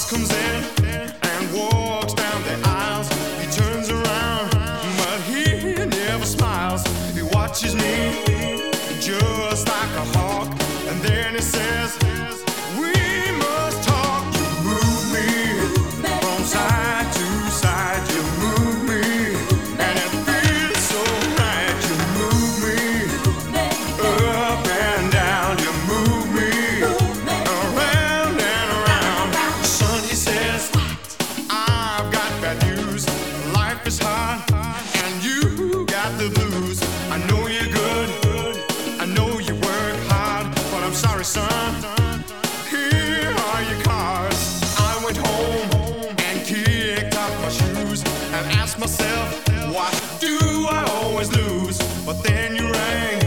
comes in and walks down the aisles. He turns around, but he never smiles. He watches me just like a hawk, and then he says, "We must talk." You move me from side to side. You move me, and it feels so right. You move me up and down. You move me around and around. Son, he says, "I've got bad news. Life is hard, and you got the blues. I know you're good. I know you work hard, but I'm sorry, son. Here are your cards." I went home and kicked off my shoes and asked myself, why do I always lose? But then you rang